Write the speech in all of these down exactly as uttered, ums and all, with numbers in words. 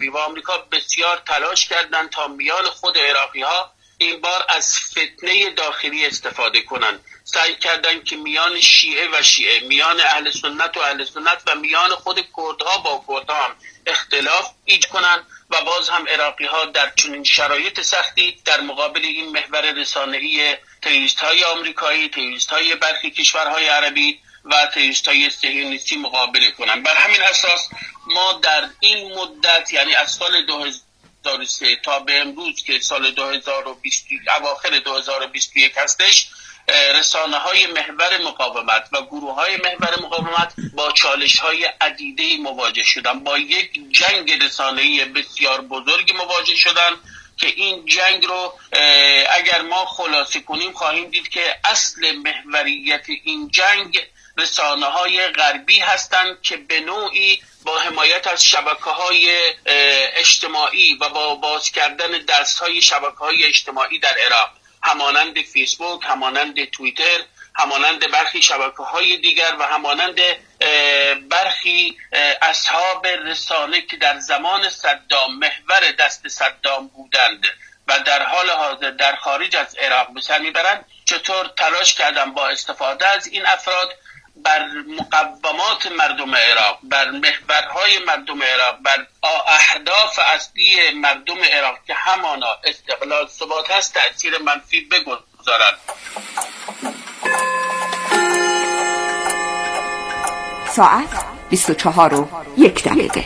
غربی و آمریکا بسیار تلاش کردند تا میان خود عراقی‌ها این بار از فتنه داخلی استفاده کنند. سعی کردند که میان شیعه و شیعه، میان اهل سنت و اهل سنت و میان خود کردها با کردها هم اختلاف ایجاد کنند و باز هم عراقی‌ها در چنین شرایط سختی در مقابل این محور رسانه‌ای تروریست‌های آمریکایی، تروریست‌های برخی کشورهای عربی و تروریست‌های صهیونیستی مقابله کنند. بر همین اساس ما در این مدت، یعنی از سال دو هزار و سه تا به امروز که سال دو هزار و بیست اواخر دو هزار و بیست و یک هستش، رسانه‌های محور مقاومت و گروه‌های محور مقاومت با چالش‌های عدیده‌ای مواجه شدن، با یک جنگ رسانه‌ای بسیار بزرگ مواجه شدن که این جنگ رو اگر ما خلاصه کنیم خواهیم دید که اصل محوریت این جنگ رسانه‌های غربی هستند که به نوعی با حمایت از شبکه‌های اجتماعی و با باز کردن دست‌های شبکه‌های اجتماعی در عراق، همانند فیسبوک، همانند توییتر، همانند برخی شبکه‌های دیگر و همانند برخی اصحاب رسانه که در زمان صدام محور دست صدام بودند و در حال حاضر در خارج از عراق به سر میبرند، چطور تلاش کردن با استفاده از این افراد بر مقومات مردم عراق، بر محورهای مردم عراق، بر اهداف اصلی مردم عراق که همانا استقلال ثبات هست تأثیر منفی بگذارند. ساعت بیست و چهار و یک دقیقه.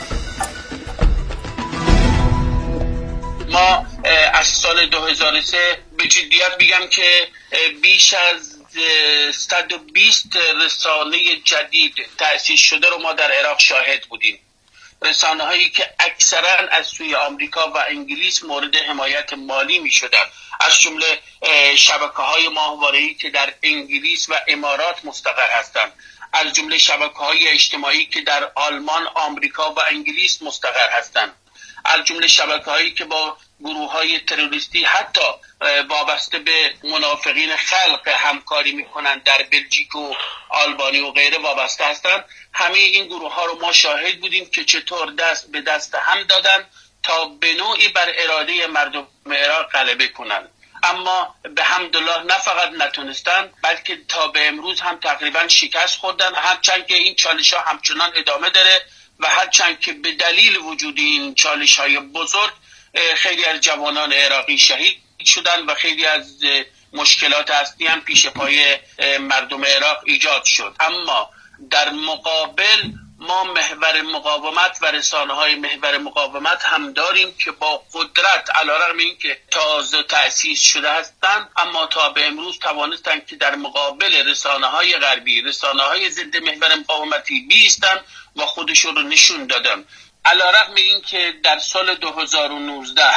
ما از سال دو هزار و سه به جدیت بگم که بیش از صد و بیست رسانه جدید تأسیس شده رو ما در عراق شاهد بودیم. رسانه هایی که اکثرا از سوی آمریکا و انگلیس مورد حمایت مالی می شدن، از جمله شبکه های ماهواره‌ای که در انگلیس و امارات مستقر هستند، از جمله شبکه های اجتماعی که در آلمان، آمریکا و انگلیس مستقر هستند، از جمله شبکه هایی که با گروه های تروریستی حتی وابسته به منافقین خلق همکاری میکنند در بلژیک و آلبانی و غیره وابسته هستند. همه این گروه ها رو ما شاهد بودیم که چطور دست به دست هم دادن تا به نوعی بر اراده مردم عراق غلبه کنند. اما به حمدالله نه فقط نتونستن بلکه تا به امروز هم تقریبا شکست خوردن، هرچند که این چالش ها همچنان ادامه داره و هرچند که به دلیل وجود این چالش های بزرگ خیلی از جوانان عراقی شهید شدن و خیلی از مشکلات اصلی هم پیش پای مردم عراق ایجاد شد. اما در مقابل ما محور مقاومت و رسانه های محور مقاومت هم داریم که با قدرت علیرغم این که تازه تأسیس شده هستند اما تا به امروز توانستند که در مقابل رسانه های غربی، رسانه های ضد محور مقاومتی بیستن و خودشون رو نشون دادن. علیرغم این که در سال دو هزار و نوزده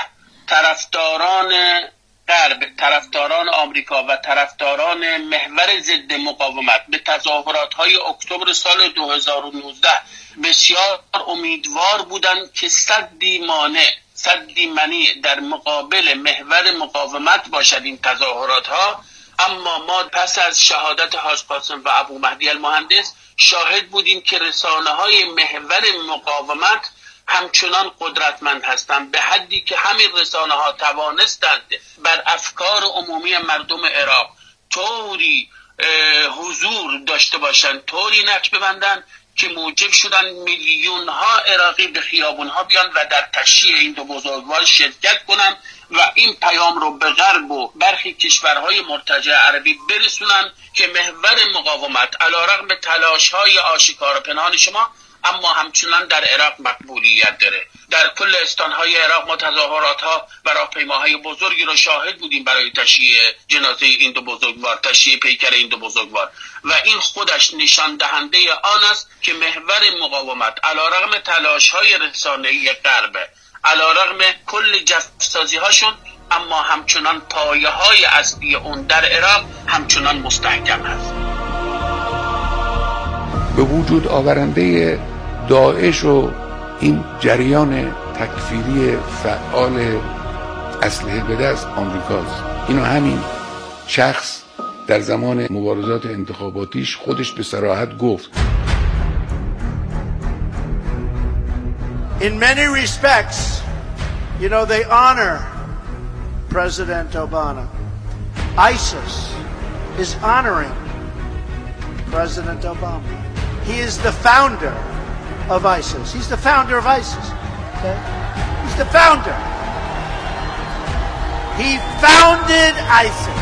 طرفداران غرب، طرفداران آمریکا و طرفداران محور ضد مقاومت به تظاهرات‌های اکتبر سال دو هزار و نوزده بسیار امیدوار بودند که صدی مانع، صدی منیع در مقابل محور مقاومت باشد این تظاهرات‌ها، اما ما پس از شهادت حاج قاسم و ابو مهدی المهندس شاهد بودیم که رسانه‌های محور مقاومت همچنان قدرتمند هستند، به حدی که همین رسانه ها توانستند بر افکار عمومی مردم عراق طوری حضور داشته باشند، طوری نقش ببندند که موجب شدن میلیون ها عراقی به خیابون ها بیان و در تشییع این دو بزرگوار شرکت کنند و این پیام رو به غرب و برخی کشورهای مرتجع عربی برسونن که محور مقاومت علیرغم تلاش های آشکار و پنهان شما اما همچنان در عراق مقبولیت داره. در کل استانهای عراق ما تظاهرات‌ها و راهپیماهای بزرگی رو شاهد بودیم برای تشییع جنازه این دو بزرگوار، تشییع پیکر این دو بزرگوار و این خودش نشان دهنده آن است که محور مقاومت علیرغم تلاش‌های رسانه‌ای غرب، علیرغم کل جفسازی‌هاشون، اما همچنان پایه‌های اصلی اون در عراق همچنان مستحکم است. به وجود آورنده داعش و این جریان تکفیری فعال اسلحه به دست آمریکاست. اینو همین شخص در زمان مبارزات انتخاباتیش خودش به صراحت گفت. In many respects, you know, they honor President Obama. ISIS is honoring President Obama. He is the founder of ISIS. He's the founder of ISIS. Okay? He's the founder. He founded ISIS.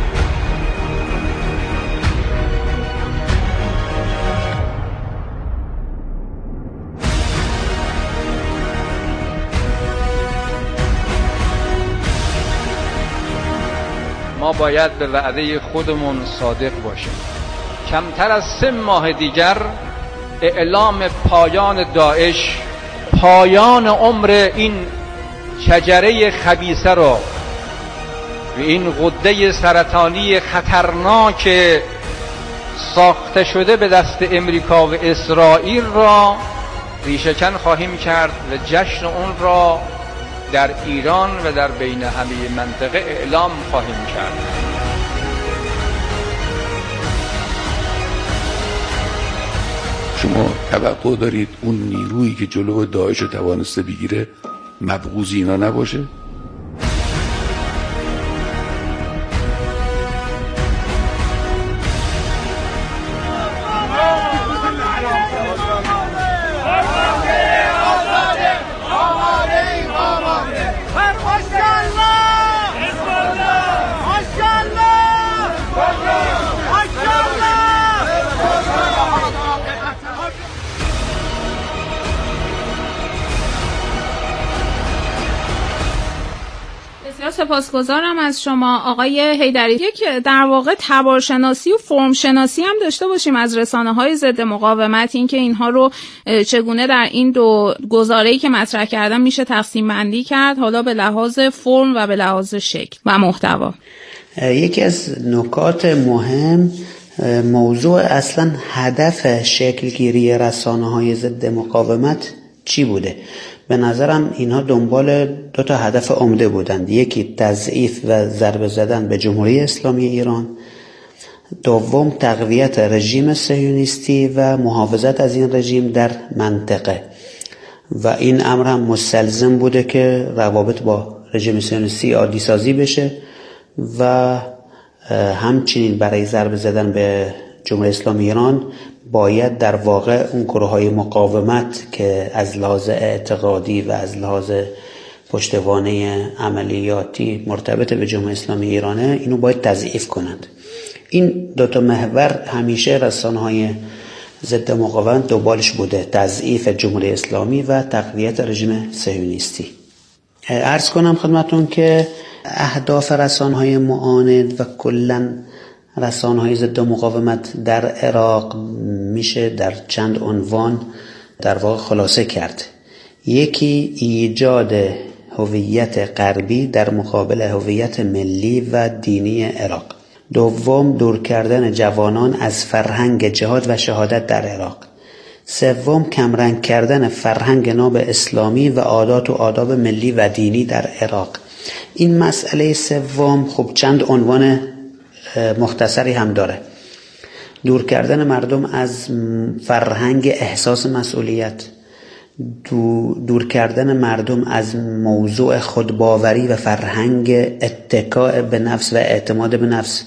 ما باید به وعده خودمون صادق باشیم. کمتر از سه ماه دیگر اعلام پایان داعش، پایان عمر این شجره خبیثه را و این غده سرطانی خطرناک ساخته شده به دست امریکا و اسرائیل را ریشه‌کن خواهیم کرد و جشن اون را در ایران و در بین همه منطقه اعلام خواهیم کرد. شما توقع دارید اون نیرویی که جلو داعش رو توانسته بگیره مبغوض اینا نباشه؟ سپاسگزارم از شما آقای حیدری. یک در واقع تبارشناسی و فرمشناسی هم داشته باشیم از رسانه‌های ضد مقاومت، این که اینها رو چگونه در این دو گزاره‌ای که مطرح کردم میشه تقسیم بندی کرد، حالا به لحاظ فرم و به لحاظ شکل و محتوا. یکی از نکات مهم موضوع اصلا هدف شکلگیری رسانه‌های ضد مقاومت چی بوده؟ به نظرم اینها دنبال دو تا هدف عمده بودند. یکی تضعیف و ضربه زدن به جمهوری اسلامی ایران، دوم تقویت رژیم صهیونیستی و محافظت از این رژیم در منطقه. و این امر هم مستلزم بوده که روابط با رژیم صهیونیستی عادی سازی بشه و همچنین برای ضربه زدن به جمهوری اسلامی ایران باید در واقع اون گروه‌های مقاومت که از لحاظ اعتقادی و از لحاظ پشتوانه عملیاتی مرتبط به جمهوری اسلامی ایرانه اینو باید تضعیف کنند. این دو تا محور همیشه رسانه‌های ضد مقاومت دنبالش بوده، تضعیف جمهوری اسلامی و تقویت رژیم صهیونیستی. عرض کنم خدمتون که اهداف رسانه‌های معاند و کلاً رسانه‌های ضد مقاومت در عراق میشه در چند عنوان در واقع خلاصه کرد. یکی ایجاد هویت غربی در مقابل هویت ملی و دینی عراق. دوم دور کردن جوانان از فرهنگ جهاد و شهادت در عراق. سوم کمرنگ کردن فرهنگ ناب اسلامی و عادات و آداب ملی و دینی در عراق. این مسئله سوم خب چند عنوان مختصری هم داره. دور کردن مردم از فرهنگ احساس مسئولیت، دور کردن مردم از موضوع خودباوری و فرهنگ اتکاء به نفس و اعتماد به نفس.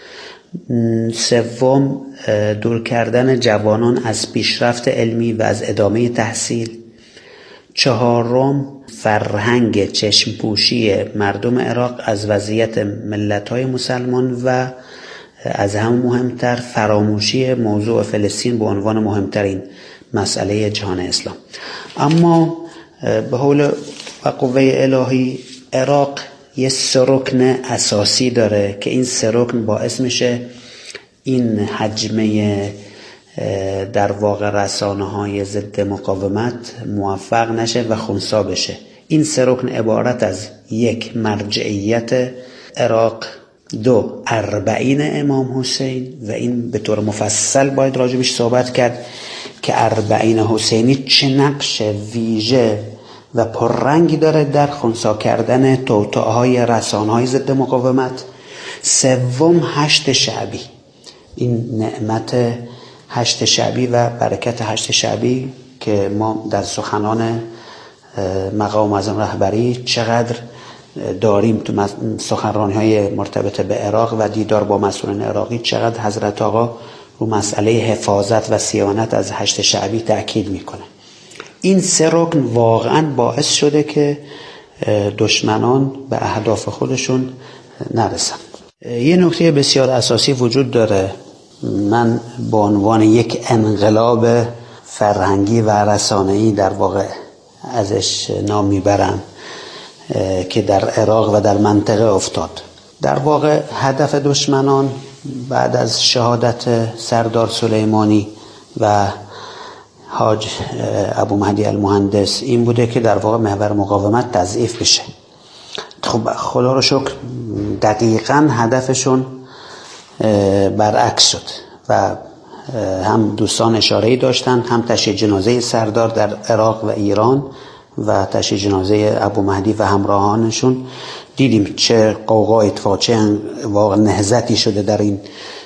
سوم دور کردن جوانان از پیشرفت علمی و از ادامه تحصیل. چهارم فرهنگ چشمپوشی مردم عراق از وضعیت ملت‌های مسلمان و از هم مهمتر فراموشی موضوع فلسطین به عنوان مهمترین مسئله جهان اسلام. اما به حول و قوه الهی عراق یه سه رکن اساسی داره که این سه رکن باعث میشه این حجمه در واقع رسانه های ضد مقاومت موفق نشه و خنثی بشه. این سه رکن عبارت از یک مرجعیت عراق، دو اربعین امام حسین و این به طور مفصل باید راجبش صحبت کرد که اربعین حسینی چه نقش ویژه و پررنگی داره در خنثی کردن توطئه‌های رسانه‌های ضد مقاومت. سوم هشت شعبی، این نعمت هشت شعبی و برکت هشت شعبی که ما در سخنان مقام معظم رهبری چقدر داریم تو سخنرانی‌های مرتبط به عراق و دیدار با مسئولان عراقی، چقدر حضرت آقا رو مسئله حفاظت و صیانت از هشت شعبی تأکید میکنه. این سه رکن واقعا باعث شده که دشمنان به اهداف خودشون نرسن. یه نکته بسیار اساسی وجود داره، من به عنوان یک انقلاب فرهنگی و رسانه‌ای در واقع ازش نام میبرم که در عراق و در منطقه افتاد. در واقع هدف دشمنان بعد از شهادت سردار سلیمانی و حاج ابو مهدی المهندس این بوده که در واقع محور مقاومت تضعیف بشه. خب خدا رو شکر دقیقاً هدفشون برعکس شد و هم دوستان اشاره‌ای داشتن، هم تشییع جنازه سردار در عراق و ایران و تشییع جنازه ابو مهدی و همراهانشون دیدیم چه قوقای اتفاق، چه واقع نهضتی شده در این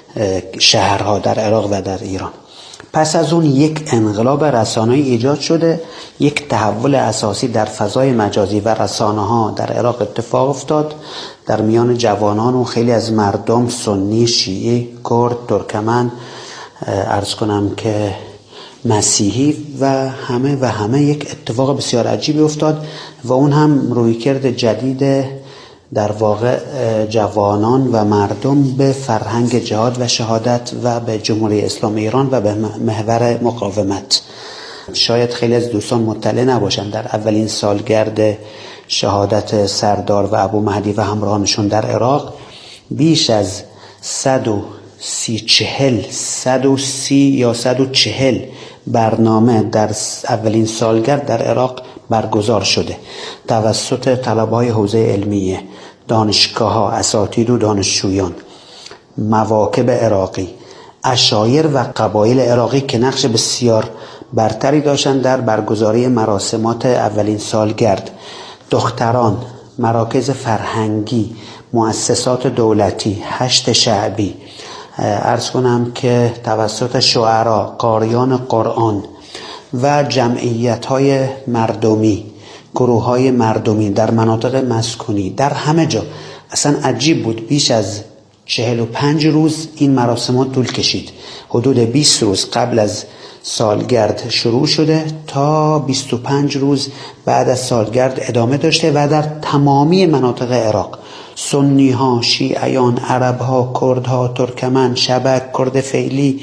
شهرها در عراق و در ایران. پس از اون یک انقلاب رسانه‌ای ایجاد شده، یک تحول اساسی در فضای مجازی و رسانه‌ها در عراق اتفاق افتاد در میان جوانان و خیلی از مردم، سنی، شیعی، کرد، ترکمن، عرض کنم که مسیحی و همه و همه یک اتفاق بسیار عجیبی افتاد و اون هم رویکرد جدید در واقع جوانان و مردم به فرهنگ جهاد و شهادت و به جمهوری اسلامی ایران و به محور مقاومت. شاید خیلی از دوستان مطلع نباشند در اولین سالگرد شهادت سردار و ابو مهدی و همراهانشون در عراق بیش از صد و سی چهل صد و سی یا صد و چهل برنامه در اولین سالگرد در عراق برگزار شده توسط طلبه‌های حوزه علمیه، دانشگاه‌ها، اساتید و دانشجویان، مواکب عراقی، عشایر و قبایل عراقی که نقش بسیار برتری داشتند در برگزاری مراسمات اولین سالگرد، دختران، مراکز فرهنگی، مؤسسات دولتی، هشت شعبی، عرض کنم که توسط شعرا، قاریان قرآن و جمعیت‌های مردمی، گروه‌های مردمی در مناطق مسکونی، در همه جا. اصلا عجیب بود، بیش از چهل و پنج روز این مراسمات طول کشید. حدود بیست روز قبل از سالگرد شروع شده تا بیست و پنج روز بعد از سالگرد ادامه داشته و در تمامی مناطق عراق، سنی ها، شیعیان، عرب ها، کرد ها، ترکمن، شبک، کرد فعلی،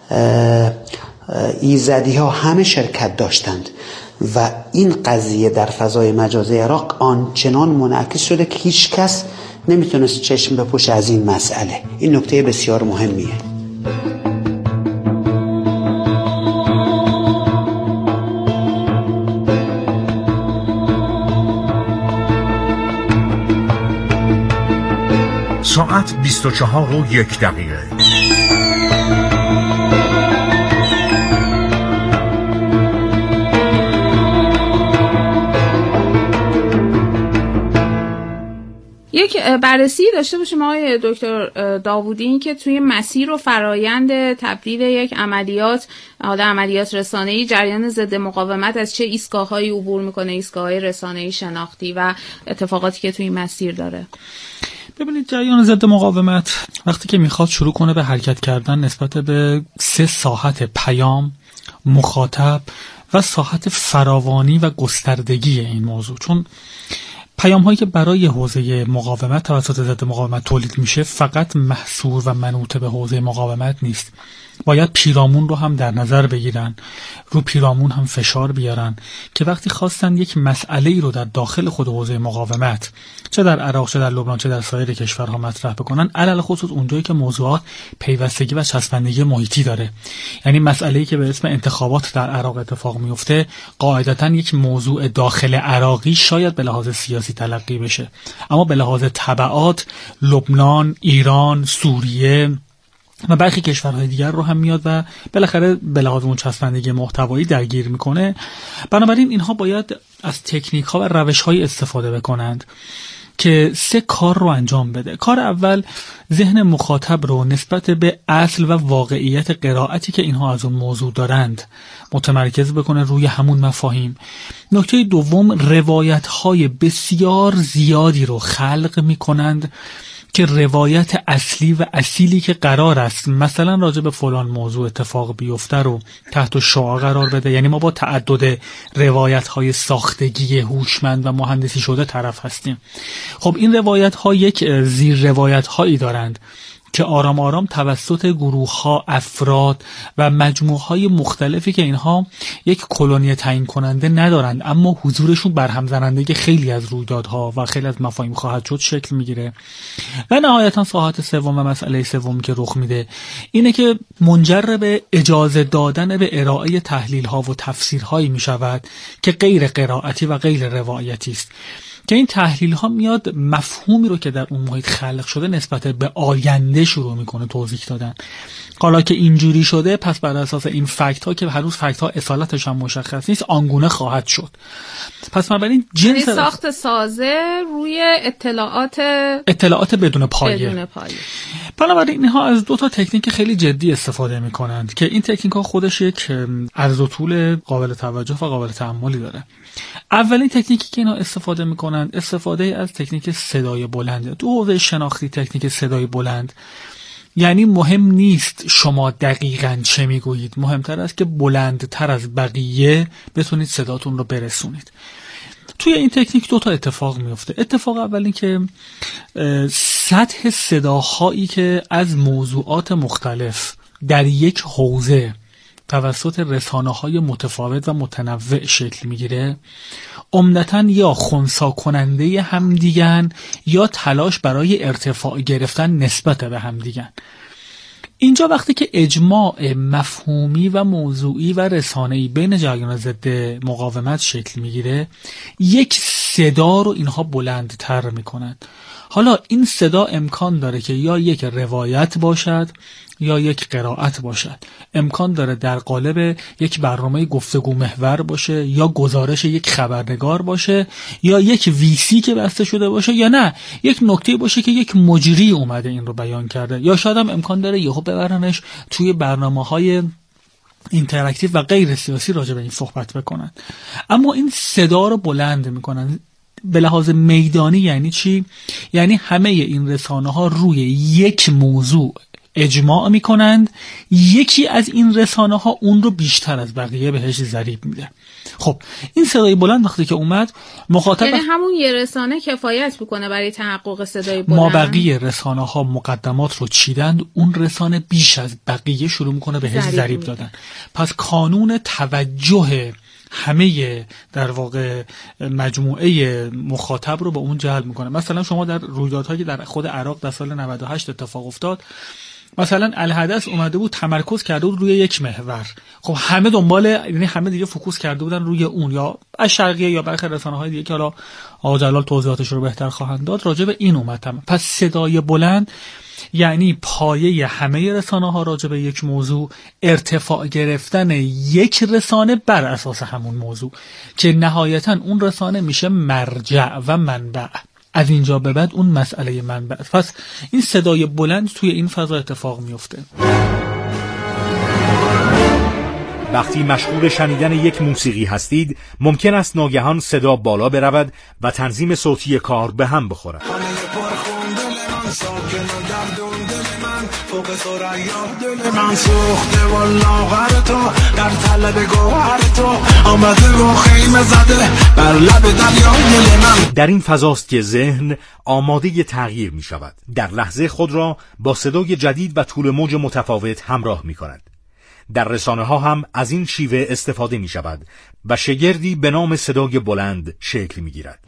ایزدی ها همه شرکت داشتند و این قضیه در فضای مجازی عراق آنچنان منعکس شده که هیچ کس نمیتونست چشم بپوشه از این مسئله. این نکته بسیار مهمیه. ساعت بیست و چهار و یک دقیقه. یک بررسی داشته باشیم آقای دکتر داوودی، این که توی مسیر و فرایند تبدیل یک عملیات، حالا عملیات رسانه‌ای، جریان ضد مقاومت از چه ایستگاه‌هایی عبور میکنه، ایستگاه‌های رسانه‌ای شناختی و اتفاقاتی که توی این مسیر داره. ببینید، جریان ضد مقاومت وقتی که میخواد شروع کنه به حرکت کردن نسبت به سه ساحت پیام، مخاطب و ساحت فراوانی و گستردگی این موضوع، چون پیام هایی که برای حوزه مقاومت توسط ضد مقاومت تولید میشه فقط محصور و منوط به حوزه مقاومت نیست، باید پیرامون رو هم در نظر بگیرن، رو پیرامون هم فشار بیارن که وقتی خواستن یک مسئله‌ای رو در داخل خود حوزه مقاومت، چه در عراق، چه در لبنان، چه در سایر کشورها مطرح بکنن، علل خصوص اونجایی که موضوعات پیوستگی و چسبندگی محیطی داره، یعنی مسئله‌ای که به اسم انتخابات در عراق اتفاق میفته قاعدتاً یک موضوع داخل عراقی شاید به لحاظ سیاسی تلقی بشه، اما به لحاظ تبعات لبنان، ایران، سوریه و برخی کشورهای دیگر رو هم میاد و بالاخره به لحاظ اون چسبندگی محتوایی درگیر میکنه. بنابراین اینها باید از تکنیک ها و روش های استفاده بکنند که سه کار رو انجام بده. کار اول ذهن مخاطب رو نسبت به اصل و واقعیت قرائتی که اینها از اون موضوع دارند متمرکز بکنه روی همون مفاهیم. نکته دوم، روایت‌های بسیار زیادی رو خلق می‌کنند که روایت اصلی و اصیلی که قرار است مثلا راجع به فلان موضوع اتفاق بیفته رو تحت شعاع قرار بده. یعنی ما با تعدد روایت‌های ساختگی هوشمند و مهندسی شده طرف هستیم. خب این روایت‌ها یک زیر روایت‌هایی دارند که آرام آرام توسط گروه‌ها، افراد و مجموعه‌های مختلفی که اینها یک کلونی تعیین کننده ندارند اما حضورشون برهم زننده خیلی از رویدادها و خیلی از مفاهیم خواهد شد شکل میگیره. و نهایتا ساحت سوم و مسئله سومی که رخ میده اینه که منجر به اجازه دادن به ارائه تحلیل‌ها و تفسیرهایی میشود که غیر قرائتی و غیر روایتی است، که این تحلیل ها میاد مفهومی رو که در اون محیط خلق شده نسبت به آینده شروع میکنه توضیح دادن. حالا که اینجوری شده پس بر اساس این فکت ها که هنوز فکت ها اصالتش هم مشخص نیست آنگونه خواهد شد. پس بنابراین جنس ساخت سازه روی اطلاعات اطلاعات بدون پایه. بدون پایه. بنابراین اینها از دو تا تکنیک خیلی جدی استفاده میکنند که این تکنیک ها خودش یک عرض و طول قابل توجه و قابل تأملی داره. اولین تکنیکی که اینا استفاده میکنند استفاده از تکنیک صدای بلند. تو حوزه شناختی تکنیک صدای بلند یعنی مهم نیست شما دقیقاً چه میگویید، مهمتر است که بلندتر از بقیه بتونید صداتون رو برسونید. توی این تکنیک دو تا اتفاق میفته. اتفاق اول این که سطح صداهایی که از موضوعات مختلف در یک حوزه توسط رسانه‌های متفاوت و متنوع شکل میگیره عمدتاً یا خنثی کننده همدیگن یا تلاش برای ارتفاع گرفتن نسبت به همدیگن. اینجا وقتی که اجماع مفهومی و موضوعی و رسانه‌ای بین جریان ضد مقاومت شکل میگیره یک صدا رو اینها بلندتر میکنند. حالا این صدا امکان داره که یا یک روایت باشد یا یک قرائت باشد، امکان داره در قالب یک برنامه گفتگو محور باشه یا گزارش یک خبرنگار باشه یا یک ویسی که بسته شده باشه یا نه یک نکته باشه که یک مجری اومده این رو بیان کرده یا شاید هم امکان داره یهو ببرنش توی برنامه‌های اینتراکتیو و غیر سیاسی راجع به این صحبت بکنن. اما این صدا رو بلند میکنن. به لحاظ میدانی یعنی چی؟ یعنی همه این رسانه ها روی یک موضوع اجماع میکنند، یکی از این رسانه ها اون رو بیشتر از بقیه بهش ضریب میده. خب این صدای بلند وقتی که اومد مخاطب یعنی همون یه رسانه کفایت میکنه برای تحقق صدای بلند. ما بقیه رسانه ها مقدمات رو چیدند، اون رسانه بیش از بقیه شروع میکنه بهش ضریب دادن. پس قانون توجه همه در واقع مجموعه مخاطب رو به اون جلب میکنه. مثلا شما در رویدادهایی که در خود عراق در سال نود و هشت اتفاق افتاد، مثلا الحدث اومده بود تمرکز کرده بود روی یک محور، خب همه دنبال، یعنی همه دیگه فوکوس کرده بودن روی اون، یا از شرقیه یا برخی رسانه‌های دیگه که حالا آقا جلال توضیحاتش رو بهتر خواهند داد راجع به این اومد. پس صدای بلند یعنی پایه همه رسانه ها راجع به یک موضوع، ارتفاع گرفتن یک رسانه بر اساس همون موضوع که نهایتا اون رسانه میشه مرجع و منبع. از اینجا به بعد اون مسئله منبع. پس این صدای بلند توی این فضا اتفاق میفته. وقتی مشغول شنیدن یک موسیقی هستید ممکن است ناگهان صدا بالا برود و تنظیم صوتی کار به هم بخورد. من سوخته و لاغر تو در طلب گوهر تو آمده و خیمه زده بر لب دریای من. در این فضاست که ذهن آماده تغییر می شود. در لحظه خود را با صدای جدید و طول موج متفاوت همراه می کند. در رسانه ها هم از این شیوه استفاده می شود و شگردی به نام صدای بلند شکل می گیرد.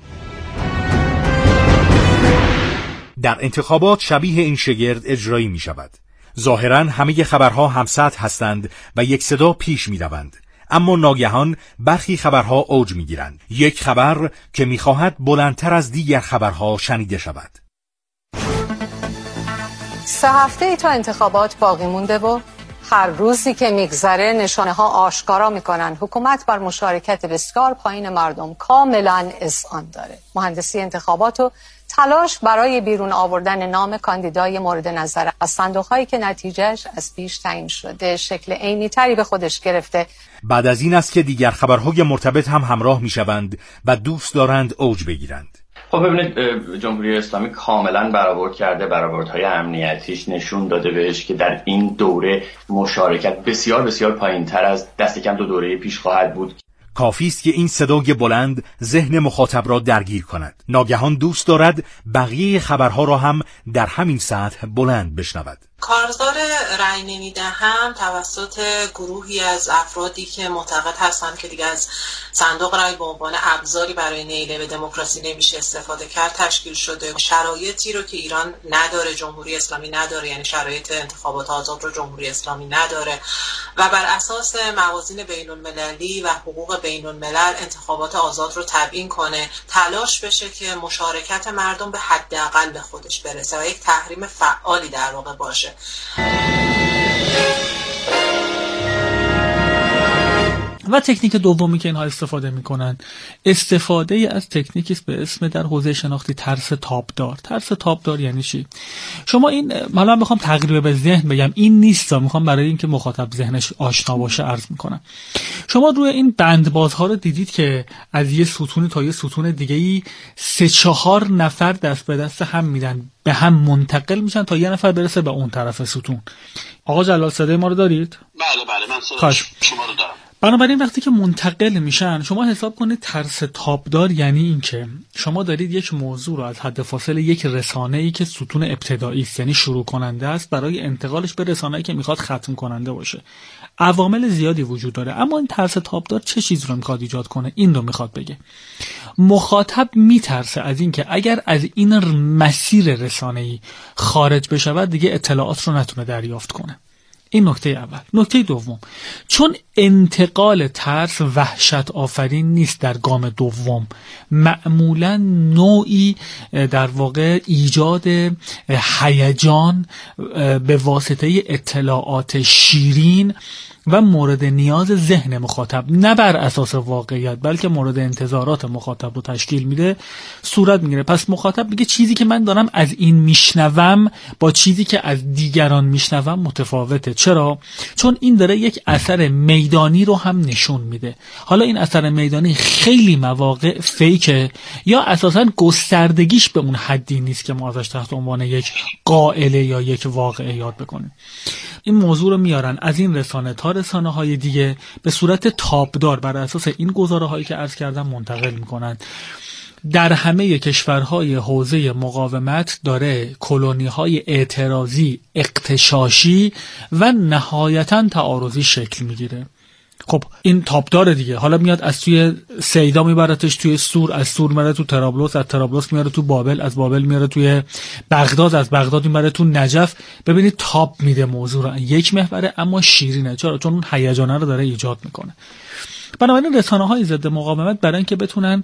در انتخابات شبیه این شگرد اجرایی می شود. ظاهراً همه خبرها همسطح هستند و یک صدا پیش می روند. اما ناگهان برخی خبرها اوج می گیرند. یک خبر که می خواهد بلندتر از دیگر خبرها شنیده شود. سه هفته ای تا انتخابات باقی مونده و هر روزی که میگذره نشانه ها آشکارا میکنن حکومت بر مشارکت بسیار پایین مردم کاملا اذعان داره. مهندسی انتخابات و تلاش برای بیرون آوردن نام کاندیدای مورد نظر از صندوق‌هایی که نتیجهش از پیش تعیین شده شکل عینی تری به خودش گرفته. بعد از این است که دیگر خبرهای مرتبط هم همراه میشوند و دوست دارند اوج بگیرند. خب ببینید جمهوری اسلامی کاملا برآورد کرده، برآوردهای امنیتیش نشون داده بهش که در این دوره مشارکت بسیار بسیار پایین‌تر از دست کم دو دوره پیش خواهد بود. کافی است که این صدای بلند ذهن مخاطب را درگیر کند. ناگهان دوست دارد بقیه خبرها را هم در همین سطح بلند بشنود. کارزار رأی نمیدهم توسط گروهی از افرادی که معتقد هستند که دیگه از صندوق رأی به عنوان ابزاری برای نیل به دموکراسی نمیشه استفاده کرد تشکیل شده. شرایطی رو که ایران نداره، جمهوری اسلامی نداره، یعنی شرایط انتخابات آزاد رو جمهوری اسلامی نداره و بر اساس موازین بین المللی و حقوق بین الملل انتخابات آزاد رو تبیین کنه، تلاش بشه که مشارکت مردم به حداقل به خودش برسه و یک تحریم فعالی در واقع باشه. و تکنیک دومی که اینها استفاده میکنن استفاده از تکنیکی است به اسم در حوزه شناختی ترس تابدار. ترس تابدار یعنی چی؟ شما این حالا میخوام تقریبا به ذهن بگم، این نیست، میخوام برای اینکه مخاطب ذهنش آشنا باشه عرض میکنم. شما روی این بندبازها رو دیدید که از یه ستون تا یه ستون دیگه‌ای سه چهار نفر دست به دست هم میدن، به هم منتقل میشن تا یه نفر برسه به اون طرف ستون. آقا جلال صدای ما رو دارید؟ بله بله من صدای شما رو دارم. بنابراین وقتی که منتقل میشن شما حساب کنید ترس تابدار یعنی این که شما دارید یک موضوع رو از حد فاصله یک رسانه‌ای که ستون ابتدایی است یعنی شروع کننده است برای انتقالش به رسانه‌ای که میخواد ختم کننده باشه. عوامل زیادی وجود داره، اما این ترس تابدار چه چیز رو میخواد ایجاد کنه؟ این رو میخواد بگه مخاطب میترسه از این که اگر از این مسیر رسانه‌ای خارج بشه دیگه اطلاعات رو نتونه دریافت کنه. این نکته اول. نکته دوم، چون انتقال ترس وحشت آفرین نیست در گام دوم، معمولا نوعی در واقع ایجاد هیجان به واسطه اطلاعات شیرین و مورد نیاز ذهن مخاطب نه بر اساس واقعیت بلکه مورد انتظارات مخاطب رو تشکیل میده صورت میگیره. پس مخاطب میگه چیزی که من دارم از این میشنوم با چیزی که از دیگران میشنوم متفاوته. چرا؟ چون این داره یک اثر میدانی رو هم نشون میده. حالا این اثر میدانی خیلی مواقع فیکه یا اساساً گستردگیش به اون حدی نیست که ما ازش تحت عنوان یک قائله یا یک واقعه یاد بکنیم. این موضوع رو میارن از این رسانه تا رسانه های دیگه به صورت تابدار بر اساس این گزاره هایی که عرض کردم منتقل میکنن. در همه کشورهای حوزه مقاومت داره کلونی های اعتراضی، اغتشاشی و نهایتاً تعارضی شکل میگیره. خب این تابدار دیگه، حالا میاد از توی سیدا میبرتش توی سور، از سور میاره تو طرابلس، از طرابلس میاره تو بابل، از بابل میاره توی بغداد، از بغداد میبره تو نجف. ببینید تاب میده موضوع رو، یک محوره اما شیرینه. چرا؟ چون اون هیجانه رو داره ایجاد میکنه. بنابراین رسانه‌های ضد مقاومت برای اینکه بتونن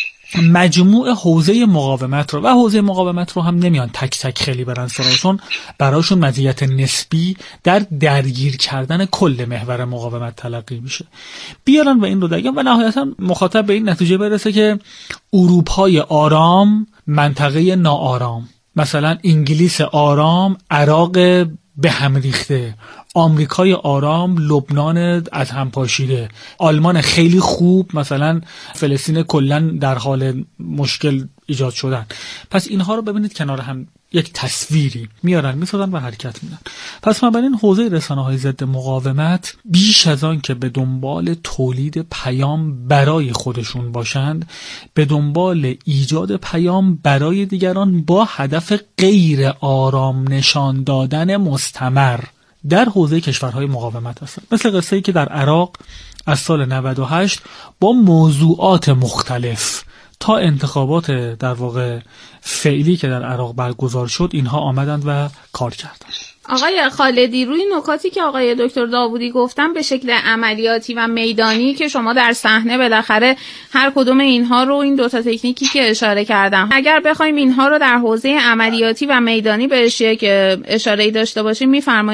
مجموع حوزه مقاومت رو و حوزه مقاومت رو هم نمیان تک تک خیلی برن سراغشون، براشون مزیت نسبی در درگیر کردن کل محور مقاومت تلقی میشه، بیارن و این رو دگن و نهایتا مخاطب به این نتیجه برسه که اروپای آرام منطقه ناآرام، مثلا انگلیس آرام عراق به هم ریخته، آمریکای آرام لبنان از هم پاشیده، آلمان خیلی خوب مثلا فلسطین کلا در حال مشکل ایجاد شدن. پس اینها رو ببینید کنار هم یک تصویری میارن میسازن و حرکت میدن. پس ما ببینید حوزه رسانه‌های ضد مقاومت بیش از آن که به دنبال تولید پیام برای خودشون باشند، به دنبال ایجاد پیام برای دیگران با هدف غیر آرام نشان دادن مستمر در حوزه کشورهای مقاومت هستند. مثل قصه‌ای که در عراق از سال نود و هشت با موضوعات مختلف تا انتخابات در واقع فعلی که در عراق برگزار شد اینها آمدند و کار کردند. آقای خالدی، روی نکاتی که آقای دکتر داوودی گفتن به شکل عملیاتی و میدانی که شما در صحنه بالاخره هر کدوم اینها رو، این دوتا تکنیکی که اشاره کردم، اگر بخوایم اینها رو در حوزه عملیاتی و میدانی بهش یک اشاره‌ای داشته باشیم میفرمایید؟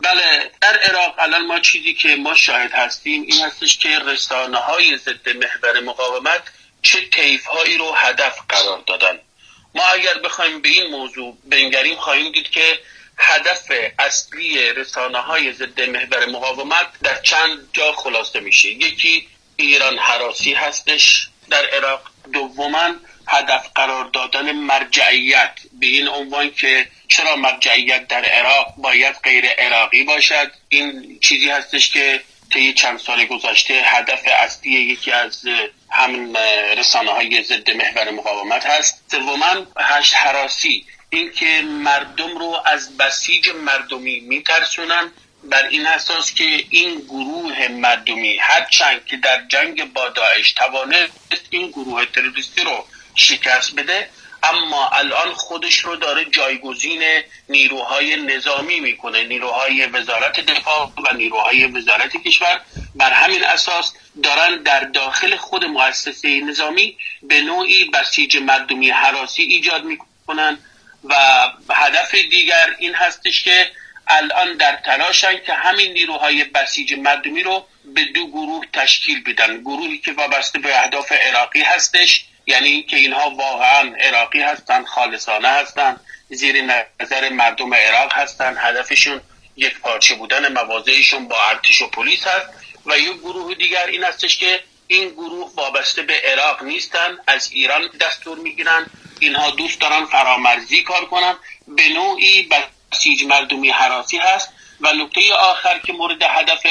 بله، در عراق الان ما چیزی که ما شاهد هستیم این هستش که رسانه‌های ضد محور مقاومت چه طیف‌هایی رو هدف قرار دادن. ما اگر بخوایم به این موضوع بنگریم خواهیم دید که هدف اصلی رسانه‌های ضد محور مقاومت در چند جا خلاصه میشه. یکی ایران هراسی هستش در عراق، دوماً هدف قرار دادن مرجعیت به این عنوان که چرا مرجعیت در عراق باید غیر عراقی باشد. این چیزی هستش که طی چند سال گذشته هدف اصلی یکی از همین رسانه‌های ضد محور مقاومت هست. دوماً هشت هراسی، این که مردم رو از بسیج مردمی میترسونن بر این اساس که این گروه مردمی هرچند که در جنگ با داعش توانست این گروه تروریستی رو شکست بده، اما الان خودش رو داره جایگزین نیروهای نظامی میکنه، نیروهای وزارت دفاع و نیروهای وزارت کشور. بر همین اساس دارن در داخل خود مؤسسه نظامی به نوعی بسیج مردمی هراسی ایجاد میکنن و هدف دیگر این هستش که الان در تلاشن که همین نیروهای بسیج مردمی رو به دو گروه تشکیل بدن. گروهی که وابسته به اهداف عراقی هستش، یعنی که اینها واقعا عراقی هستن، خالصانه هستن، زیر نظر مردم عراق هستن، هدفشون یک پارچه بودن مواضعشون با ارتش و پلیس هست. و یک گروه دیگر این هستش که این گروه وابسته به عراق نیستن، از ایران دستور میگیرن، اینها دوست دارن فرامرزی کار کنن، به نوعی بسیج مردمی هراسی هست. و نکته آخر که مورد هدف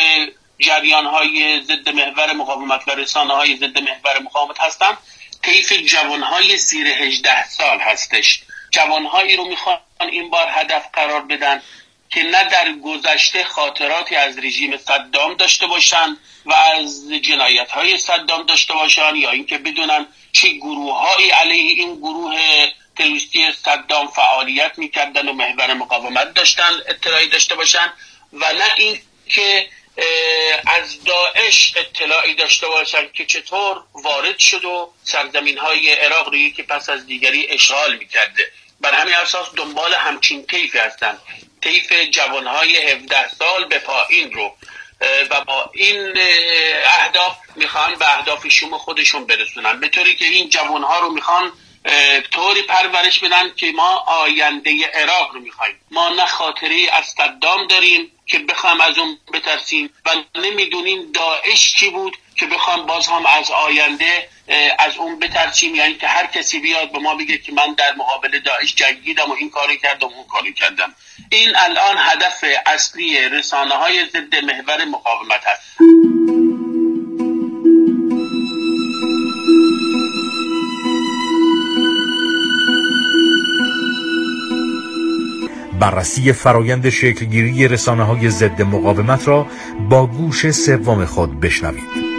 جریان‌های ضد محور مقاومت و رسانه‌های ضد محور مقاومت هستن طیف جوانهای زیر هجده سال هستش. جوانهایی رو میخوان این بار هدف قرار بدن که نه در گذشته خاطراتی از رژیم صدام داشته باشن و از جنایت‌های صدام داشته باشن، یا اینکه بدونن چه گروه‌هایی علیه این گروه تروریستی صدام فعالیت میکردن و محور مقاومت داشتن اطلاعی داشته باشن، و نه این که از داعش اطلاعی داشته باشن که چطور وارد شد و سرزمین‌های عراق رو یکی پس از دیگری اشغال میکرده. بر همین اساس دنبال همچین طیفی هستن، طیف جوانهای هفده سال به پایین رو، و با این اهداف میخوان به اهداف شوم خودشون برسونن، به طوری که این جوانها رو میخوان طوری پرورش بدن که ما آینده عراق رو میخوایم. ما نه خاطری از صدام داریم که بخوام از اون بترسیم و نمیدونیم داعش چی بود که بخوام باز هم از آینده از اون بترسیم، یعنی که هر کسی بیاد به ما بگه که من در مقابل داعش جنگیدم و این کاری کردم و اون کاری کردم. این الان هدف اصلی رسانه‌های ضد محور مقاومت هست. بررسی فرایند شکلگیری رسانه‌های ضد مقاومت را با گوش سوم خود بشنوید.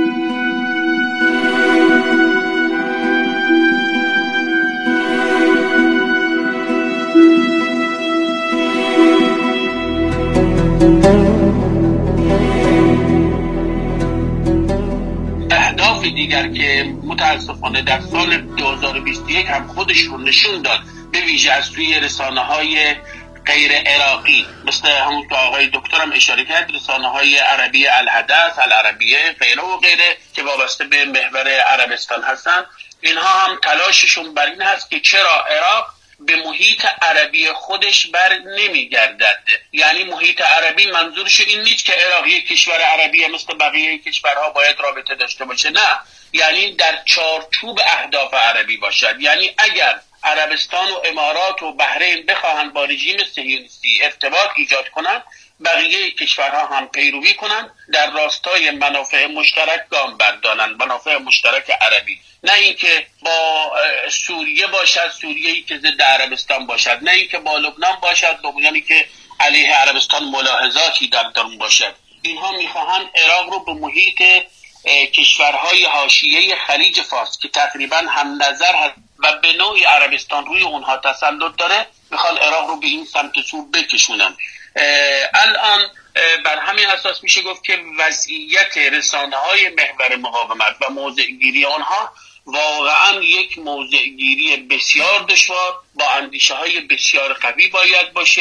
اهداف دیگر که متاسفانه در سال دو هزار و بیست و یک هم خودش رو نشون داد، به ویژه از سوی رسانه‌های غیر عراقی، مثل همون که آقای دکترم اشاره کرد، رسانه‌های عربی الحدث، العربیه، غیره و غیره که وابسته به محور عربستان هستن، اینها هم تلاششون بر این هست که چرا عراق به محیط عربی خودش بر نمیگردد. یعنی محیط عربی منظورش این نیست که عراق یک کشور عربی مثل بقیه کشورها باید رابطه داشته باشه، نه، یعنی در چارچوب اهداف عربی باشد. یعنی اگر عربستان و امارات و بحرین بخواهند با رژیم صهیونیستی ارتباط ایجاد کنند، بقیه کشورها هم پیروی کنند، در راستای منافع مشترک گام بردارند، منافع مشترک عربی، نه اینکه با سوریه باشد، سوریه‌ای که ضد عربستان باشد، نه اینکه با لبنان باشد، لبنانی که علیه عربستان ملاحظاتی در درون باشد. اینها میخواهند عراق رو به محیط کشورهای حاشیه خلیج فارس که تقریبا هم نظر هست و به نوعی عربستان روی اونها تسلط داره، میخوان عراق رو به این سمت سو بکشونن. الان بر همین اساس میشه گفت که وضعیت رسانه‌های محور مقاومت و موضع‌گیری آنها واقعا یک موضع‌گیری بسیار دشوار با اندیشه‌های بسیار قوی باید باشه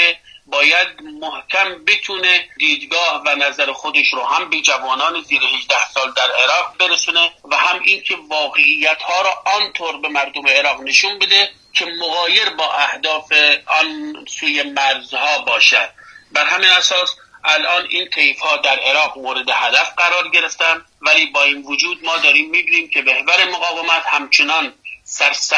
باید محکم بتونه دیدگاه و نظر خودش رو هم به جوانان زیر هجده سال در عراق برسونه و هم این که واقعیت ها را آنطور به مردم عراق نشون بده که مغایر با اهداف آن سوی مرزها باشد. بر همین اساس الان این طیف ها در عراق مورد هدف قرار گرفتن، ولی با این وجود ما داریم میبینیم که محور مقاومت همچنان سرسخت